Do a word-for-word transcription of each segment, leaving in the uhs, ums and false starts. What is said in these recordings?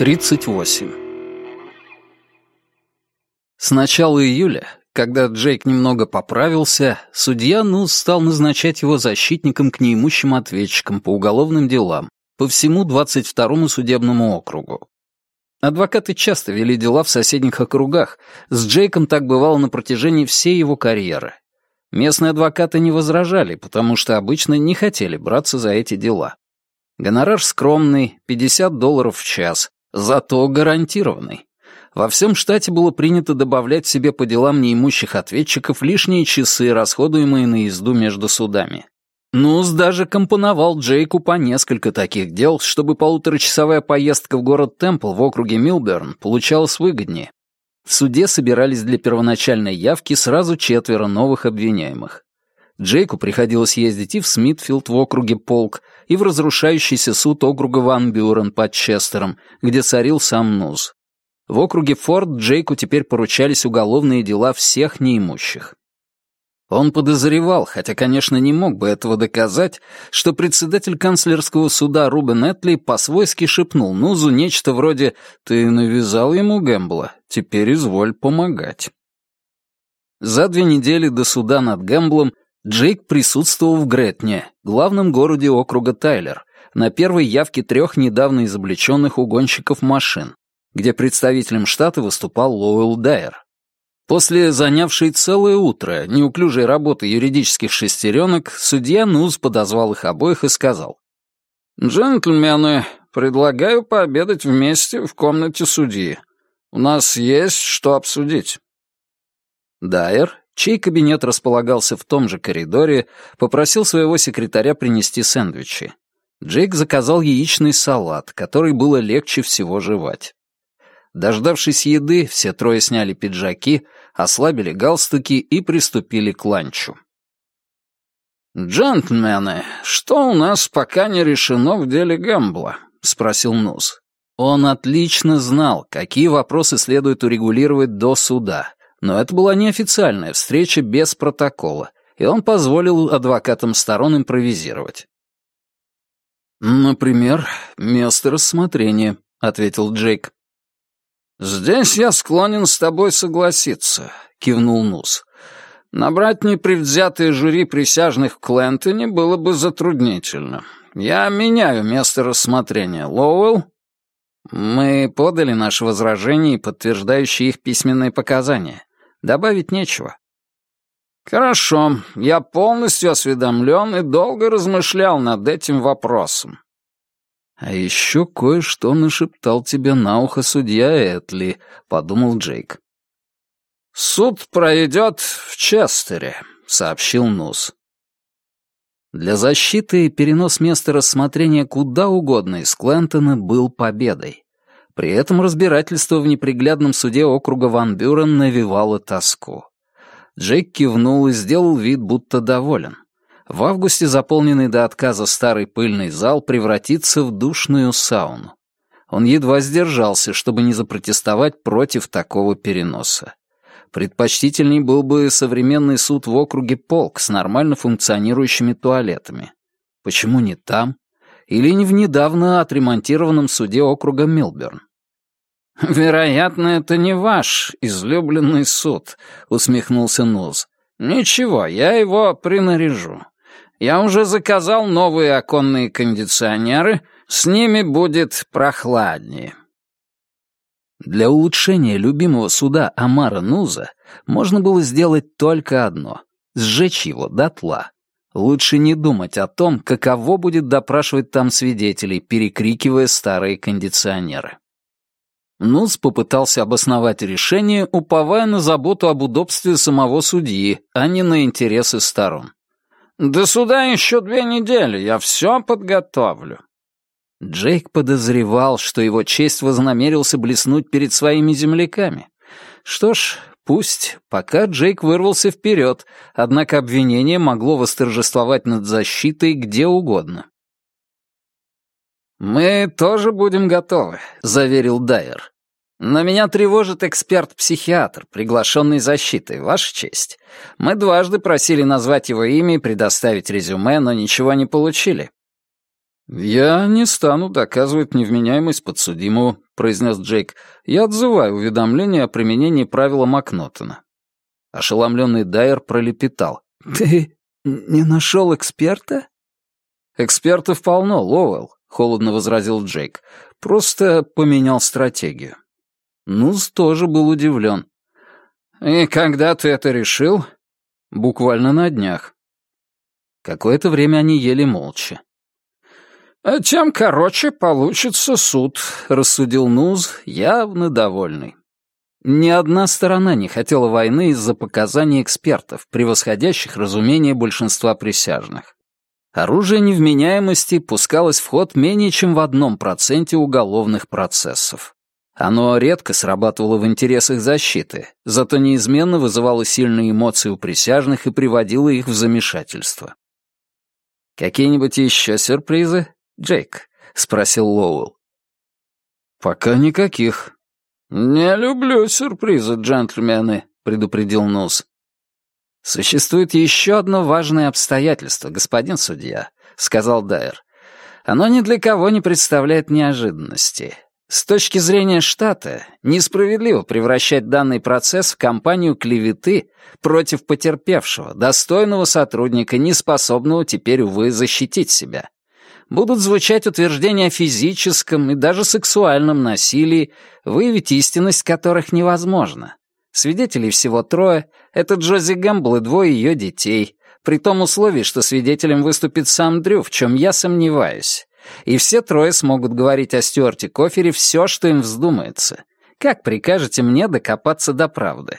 тридцать восемь. С начала июля, когда Джейк немного поправился, судья Нуз стал назначать его защитником к неимущим ответчикам по уголовным делам по всему двадцать второму судебному округу. Адвокаты часто вели дела в соседних округах, с Джейком так бывало на протяжении всей его карьеры. Местные адвокаты не возражали, потому что обычно не хотели браться за эти дела. Гонорар скромный, пятьдесят долларов в час, зато гарантированный. Во всем штате было принято добавлять себе по делам неимущих ответчиков лишние часы, расходуемые на езду между судами. Нуз даже компоновал Джейку по несколько таких дел, чтобы полуторачасовая поездка в город Темпл в округе Милберн получалась выгоднее. В суде собирались для первоначальной явки сразу четверо новых обвиняемых. Джейку приходилось ездить и в Смитфилд в округе Полк, и в разрушающийся суд округа Ван Бюрен под Честером, где царил сам Нуз. В округе Форд Джейку теперь поручались уголовные дела всех неимущих. Он подозревал, хотя, конечно, не мог бы этого доказать, что председатель канцлерского суда Рубен Этли по-свойски шепнул Нузу нечто вроде «Ты навязал ему Гэмбла, теперь изволь помогать». За две недели до суда над Гэмблом Джейк присутствовал в Гретне, главном городе округа Тайлер, на первой явке трех недавно изобличенных угонщиков машин, где представителем штата выступал Лоуэлл Дайер. После занявшей целое утро неуклюжей работы юридических шестеренок, судья Нуз подозвал их обоих и сказал: «Джентльмены, предлагаю пообедать вместе в комнате судьи. У нас есть что обсудить». Дайер, чей кабинет располагался в том же коридоре, попросил своего секретаря принести сэндвичи. Джейк заказал яичный салат, который было легче всего жевать. Дождавшись еды, все трое сняли пиджаки, ослабили галстуки и приступили к ланчу. «Джентльмены, что у нас пока не решено в деле Гэмбла?» — спросил Нуз. Он отлично знал, какие вопросы следует урегулировать до суда, но это была неофициальная встреча без протокола, и он позволил адвокатам сторон импровизировать. «Например, место рассмотрения», — ответил Джейк. «Здесь я склонен с тобой согласиться», — кивнул Нуз. «Набрать непредвзятое жюри присяжных в Клентоне было бы затруднительно. Я меняю место рассмотрения. Лоуэлл?» «Мы подали наши возражения и подтверждающие их письменные показания. Добавить нечего». «Хорошо, я полностью осведомлен и долго размышлял над этим вопросом». «А еще кое-что нашептал тебе на ухо судья Этли», — подумал Джейк. «Суд пройдет в Честере», — сообщил Нуз. Для защиты перенос места рассмотрения куда угодно из Клентона был победой. При этом разбирательство в неприглядном суде округа Ван Бюрен навевало тоску. Джейк кивнул и сделал вид, будто доволен. В августе заполненный до отказа старый пыльный зал превратится в душную сауну. Он едва сдержался, чтобы не запротестовать против такого переноса. Предпочтительней был бы современный суд в округе Полк с нормально функционирующими туалетами. Почему не там? Или не в недавно отремонтированном суде округа Милберн? «Вероятно, это не ваш излюбленный суд», — усмехнулся Нуз. «Ничего, я его принаряжу. Я уже заказал новые оконные кондиционеры, с ними будет прохладнее». Для улучшения любимого суда Амара Нуза можно было сделать только одно — сжечь его дотла. Лучше не думать о том, каково будет допрашивать там свидетелей, перекрикивая старые кондиционеры. Нуз попытался обосновать решение, уповая на заботу об удобстве самого судьи, а не на интересы сторон. «До суда еще две недели, я все подготовлю». Джейк подозревал, что его честь вознамерился блеснуть перед своими земляками. Что ж, пусть, пока Джейк вырвался вперед, однако обвинение могло восторжествовать над защитой где угодно. «Мы тоже будем готовы», — заверил Дайер. «Но меня тревожит эксперт-психиатр, приглашенный защитой, Ваша честь. Мы дважды просили назвать его имя и предоставить резюме, но ничего не получили». «Я не стану доказывать невменяемость подсудимого», — произнес Джейк. «Я отзываю уведомление о применении правила Макнотона». Ошеломленный Дайер пролепетал. «Ты не нашел эксперта?» «Экспертов полно, Лоуэлл», — холодно возразил Джейк. «Просто поменял стратегию». Нуз тоже был удивлен. «И когда ты это решил?» «Буквально на днях». Какое-то время они ели молча. «Тем короче получится суд», — рассудил Нуз, явно довольный. Ни одна сторона не хотела войны из-за показаний экспертов, превосходящих разумение большинства присяжных. Оружие невменяемости пускалось в ход менее чем в одном проценте уголовных процессов. Оно редко срабатывало в интересах защиты, зато неизменно вызывало сильные эмоции у присяжных и приводило их в замешательство. «Какие-нибудь еще сюрпризы, Джейк?» — спросил Лоуэлл. «Пока никаких». «Не люблю сюрпризы, джентльмены», — предупредил Нуз. «Существует еще одно важное обстоятельство, господин судья», — сказал Дайер. «Оно ни для кого не представляет неожиданности. С точки зрения штата, несправедливо превращать данный процесс в кампанию клеветы против потерпевшего, достойного сотрудника, неспособного теперь, увы, защитить себя. Будут звучать утверждения о физическом и даже сексуальном насилии, выявить истинность которых невозможно. Свидетелей всего трое, это Джози Гэмбл и двое ее детей, при том условии, что свидетелем выступит сам Дрю, в чем я сомневаюсь. И все трое смогут говорить о Стюарте Кофере все, что им вздумается. Как прикажете мне докопаться до правды?»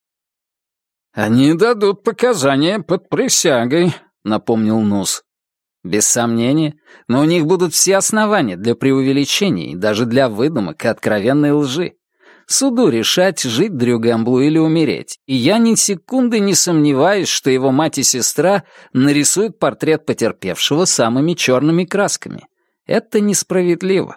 «Они дадут показания под присягой», — напомнил Нуз. «Без сомнения, но у них будут все основания для преувеличений, даже для выдумок и откровенной лжи. Суду решать, жить Дрю Гэмблу или умереть, и я ни секунды не сомневаюсь, что его мать и сестра нарисуют портрет потерпевшего самыми черными красками. Это несправедливо».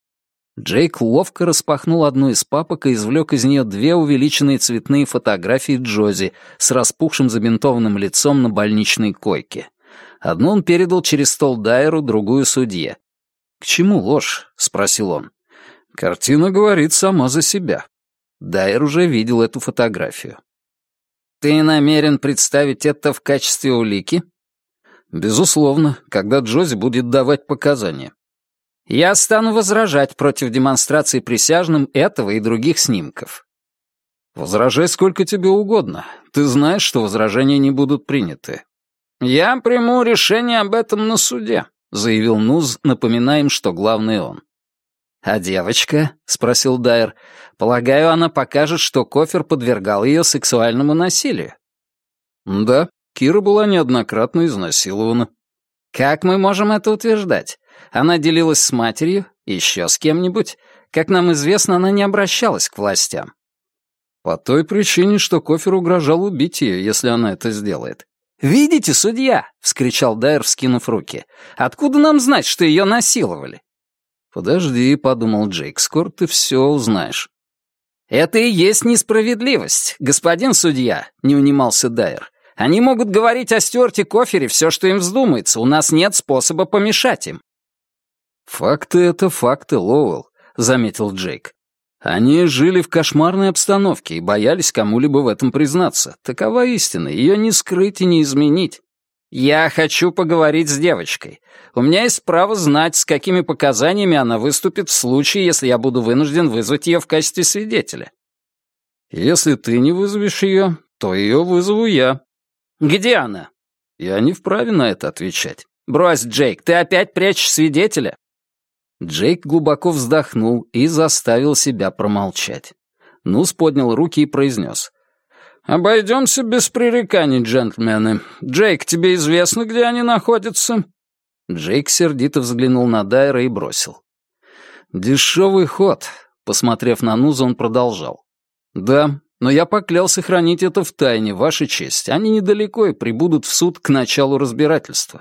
Джейк ловко распахнул одну из папок и извлек из нее две увеличенные цветные фотографии Джози с распухшим забинтованным лицом на больничной койке. Одну он передал через стол Дайеру, другую — судье. «К чему ложь?» — спросил он. «Картина говорит сама за себя». Дайер уже видел эту фотографию. «Ты намерен представить это в качестве улики?» «Безусловно, когда Джози будет давать показания». «Я стану возражать против демонстрации присяжным этого и других снимков». «Возражай сколько тебе угодно. Ты знаешь, что возражения не будут приняты». «Я приму решение об этом на суде», — заявил Нуз, напоминая им, что главный он. «А девочка?» — спросил Дайер. «Полагаю, она покажет, что Кофер подвергал ее сексуальному насилию». «Да, Кира была неоднократно изнасилована». «Как мы можем это утверждать? Она делилась с матерью, еще с кем-нибудь. Как нам известно, она не обращалась к властям». «По той причине, что Кофер угрожал убить ее, если она это сделает». «Видите, судья!» — вскричал Дайер, вскинув руки. «Откуда нам знать, что ее насиловали?» «Подожди», — подумал Джейк, — «скоро ты все узнаешь». «Это и есть несправедливость, господин судья», — не унимался Дайер. «Они могут говорить о Стюарте Кофере все, что им вздумается, у нас нет способа помешать им». «Факты — это факты, Лоуэлл», — заметил Джейк. «Они жили в кошмарной обстановке и боялись кому-либо в этом признаться. Такова истина, ее не скрыть и не изменить». «Я хочу поговорить с девочкой. У меня есть право знать, с какими показаниями она выступит в случае, если я буду вынужден вызвать ее в качестве свидетеля». «Если ты не вызовешь ее, то ее вызову я». «Где она?» «Я не вправе на это отвечать». «Брось, Джейк, ты опять прячешь свидетеля?» Джейк глубоко вздохнул и заставил себя промолчать. Нуз поднял руки и произнес. «Обойдемся без пререканий, джентльмены. Джейк, тебе известно, где они находятся?» Джейк сердито взглянул на Дайера и бросил. «Дешевый ход», — посмотрев на Нуза, он продолжал. «Да, но я поклялся хранить это в тайне, ваша честь. Они недалеко и прибудут в суд к началу разбирательства».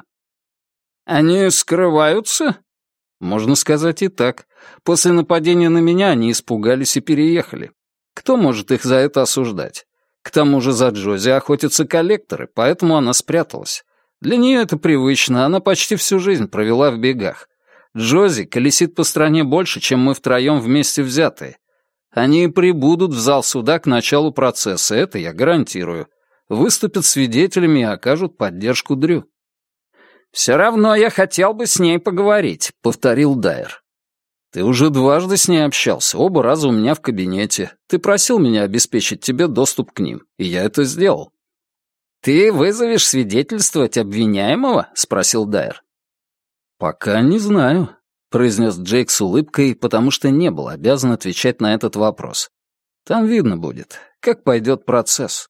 «Они скрываются?» «Можно сказать и так. После нападения на меня они испугались и переехали. Кто может их за это осуждать? К тому же за Джози охотятся коллекторы, поэтому она спряталась. Для нее это привычно, она почти всю жизнь провела в бегах. Джози колесит по стране больше, чем мы втроем вместе взятые. Они прибудут в зал суда к началу процесса, это я гарантирую. Выступят свидетелями и окажут поддержку Дрю. «Все равно я хотел бы с ней поговорить», — повторил Дайер. «Ты уже дважды с ней общался, оба раза у меня в кабинете. Ты просил меня обеспечить тебе доступ к ним, и я это сделал». «Ты вызовешь свидетельствовать обвиняемого?» — спросил Дайер. «Пока не знаю», — произнес Джейк с улыбкой, потому что не был обязан отвечать на этот вопрос. «Там видно будет, как пойдет процесс».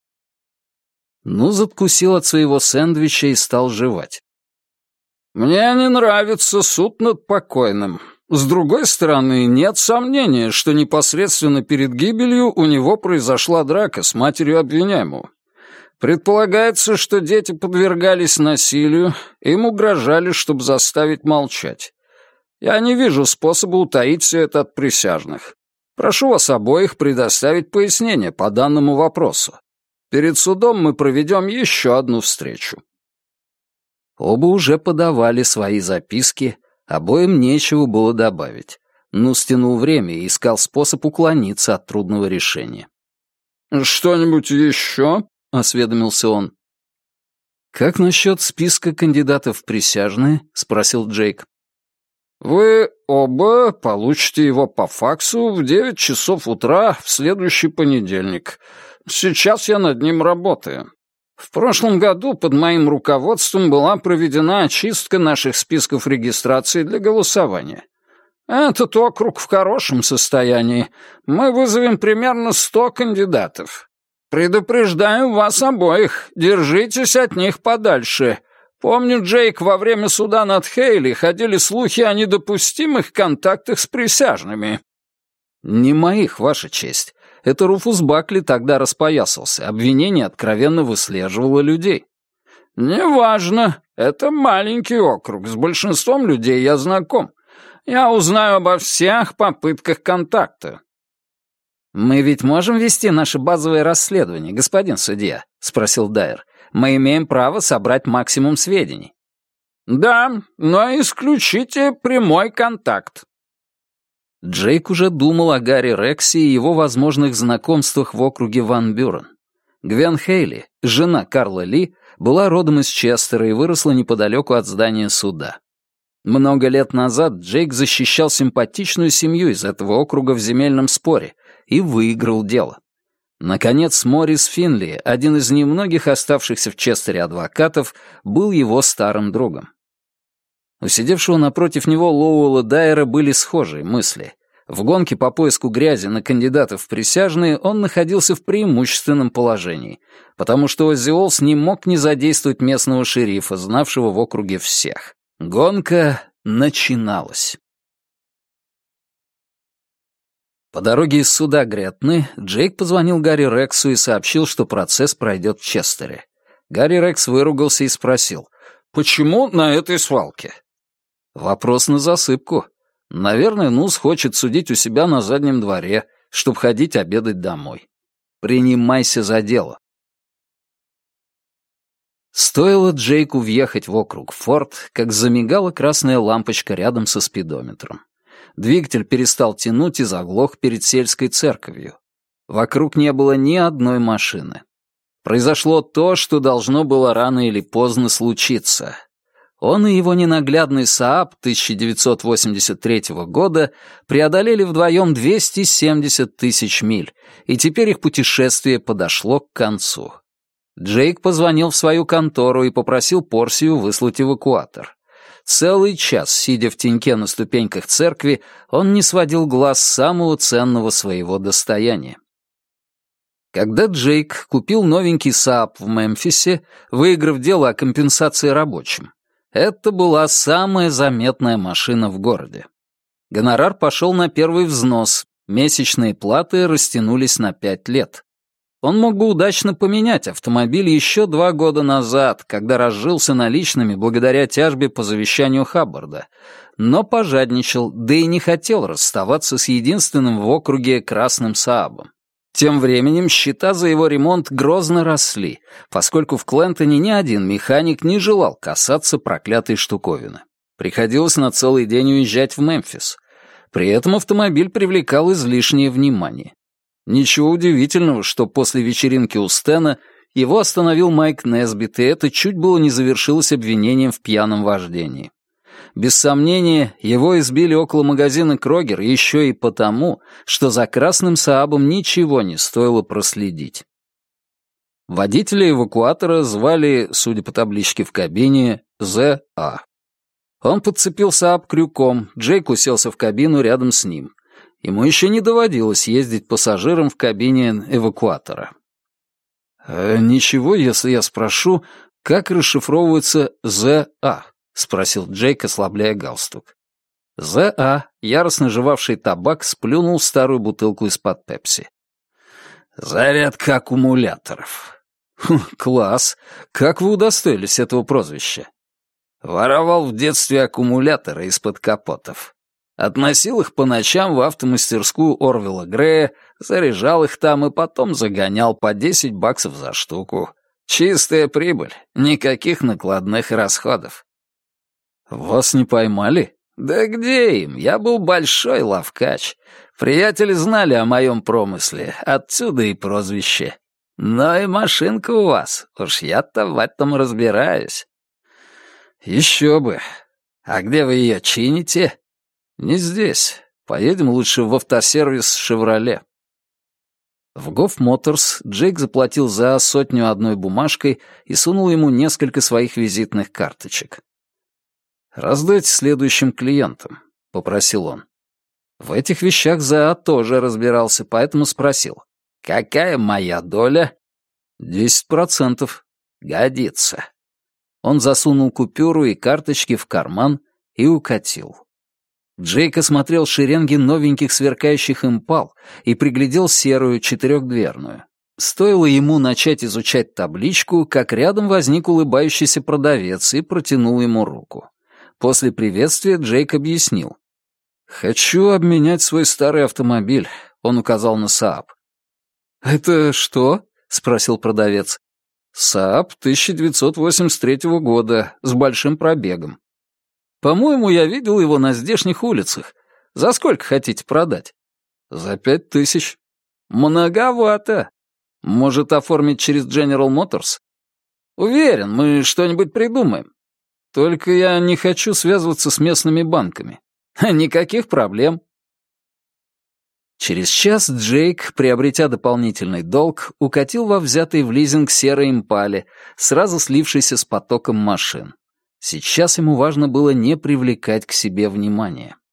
Нуз откусил от своего сэндвича и стал жевать. «Мне не нравится суд над покойным. С другой стороны, нет сомнения, что непосредственно перед гибелью у него произошла драка с матерью обвиняемого. Предполагается, что дети подвергались насилию, им угрожали, чтобы заставить молчать. Я не вижу способа утаить все это от присяжных. Прошу вас обоих предоставить пояснение по данному вопросу. Перед судом мы проведем еще одну встречу». Оба уже подавали свои записки, обоим нечего было добавить. Ну, стянул время и искал способ уклониться от трудного решения. «Что-нибудь еще?» — осведомился он. «Как насчет списка кандидатов в присяжные?» — спросил Джейк. «Вы оба получите его по факсу в девять часов утра в следующий понедельник. Сейчас я над ним работаю. В прошлом году под моим руководством была проведена очистка наших списков регистрации для голосования. Этот округ в хорошем состоянии. Мы вызовем примерно сто кандидатов. Предупреждаю вас обоих, держитесь от них подальше. Помню, Джейк, во время суда над Хейли ходили слухи о недопустимых контактах с присяжными». «Не моих, Ваша честь. Это Руфус Бакли тогда распоясался. Обвинение откровенно выслеживало людей». «Неважно. Это маленький округ. С большинством людей я знаком. Я узнаю обо всех попытках контакта». «Мы ведь можем вести наше базовое расследование, господин судья?» — спросил Дайер. «Мы имеем право собрать максимум сведений». «Да, но исключите прямой контакт». Джейк уже думал о Гарри Рексе и его возможных знакомствах в округе Ван Бюрен. Гвен Хейли, жена Карла Ли, была родом из Честера и выросла неподалеку от здания суда. Много лет назад Джейк защищал симпатичную семью из этого округа в земельном споре и выиграл дело. Наконец, Моррис Финли, один из немногих оставшихся в Честере адвокатов, был его старым другом. У сидевшего напротив него Лоуэлла Дайера были схожие мысли. В гонке по поиску грязи на кандидатов в присяжные он находился в преимущественном положении, потому что Оззи Олс не мог не задействовать местного шерифа, знавшего в округе всех. Гонка начиналась. По дороге из суда Гретны Джейк позвонил Гарри Рексу и сообщил, что процесс пройдет в Честере. Гарри Рекс выругался и спросил, «Почему на этой свалке?» Вопрос на засыпку. Наверное, Нуз хочет судить у себя на заднем дворе, чтобы ходить обедать домой. Принимайся за дело. Стоило Джейку въехать в округ Форд, как замигала красная лампочка рядом со спидометром. Двигатель перестал тянуть и заглох перед сельской церковью. Вокруг не было ни одной машины. Произошло то, что должно было рано или поздно случиться. Он и его ненаглядный Сааб тысяча девятьсот восемьдесят третьего года преодолели вдвоем двести семьдесят тысяч миль, и теперь их путешествие подошло к концу. Джейк позвонил в свою контору и попросил Порсию выслать эвакуатор. Целый час, сидя в теньке на ступеньках церкви, он не сводил глаз с самого ценного своего достояния. Когда Джейк купил новенький Сааб в Мемфисе, выиграв дело о компенсации рабочим, это была самая заметная машина в городе. Гонорар пошел на первый взнос, месячные платы растянулись на пять лет. Он мог бы удачно поменять автомобиль еще два года назад, когда разжился наличными благодаря тяжбе по завещанию Хаббарда, но пожадничал, да и не хотел расставаться с единственным в округе красным Саабом. Тем временем счета за его ремонт грозно росли, поскольку в Клентоне ни один механик не желал касаться проклятой штуковины. Приходилось на целый день уезжать в Мемфис. При этом автомобиль привлекал излишнее внимание. Ничего удивительного, что после вечеринки у Стэна его остановил Майк Несбит, и это чуть было не завершилось обвинением в пьяном вождении. Без сомнения, его избили около магазина Крогер еще и потому, что за красным Саабом ничего не стоило проследить. Водителя эвакуатора звали, судя по табличке в кабине, З А Он подцепил Сааб крюком, Джейк уселся в кабину рядом с ним. Ему еще не доводилось ездить пассажиром в кабине эвакуатора. «Э, «Ничего, если я спрошу, как расшифровывается З А?» — спросил Джейк, ослабляя галстук. З А, яростно жевавший табак, сплюнул в старую бутылку из-под пепси. «Зарядка аккумуляторов». Хм, «Класс! Как вы удостоились этого прозвища?» «Воровал в детстве аккумуляторы из-под капотов. Относил их по ночам в автомастерскую Орвилла Грея, заряжал их там и потом загонял по десять баксов за штуку. Чистая прибыль, никаких накладных расходов». «Вас не поймали?» «Да где им? Я был большой ловкач. Приятели знали о моем промысле, отсюда и прозвище. Но и машинка у вас, уж я-то в этом разбираюсь». «Еще бы. А где вы ее чините?» «Не здесь. Поедем лучше в автосервис «Шевроле». В Гоф Моторс Джейк заплатил за сотню одной бумажкой и сунул ему несколько своих визитных карточек. «Раздайте следующим клиентам», — попросил он. В этих вещах ЗА тоже разбирался, поэтому спросил. «Какая моя доля?» «Десять процентов». «Годится». Он засунул купюру и карточки в карман и укатил. Джейк осмотрел шеренги новеньких сверкающих импал и приглядел серую четырехдверную. Стоило ему начать изучать табличку, как рядом возник улыбающийся продавец и протянул ему руку. После приветствия Джейк объяснил. «Хочу обменять свой старый автомобиль», — он указал на Сааб. «Это что?» — спросил продавец. «Сааб тысяча девятьсот восемьдесят третьего года, с большим пробегом. По-моему, я видел его на здешних улицах. За сколько хотите продать?» «За пять тысяч». «Многовато. Может, оформить через General Motors?» «Уверен, мы что-нибудь придумаем. Только я не хочу связываться с местными банками. Никаких проблем». Через час Джейк, приобретя дополнительный долг, укатил во взятый в лизинг серой импале, сразу слившийся с потоком машин. Сейчас ему важно было не привлекать к себе внимания.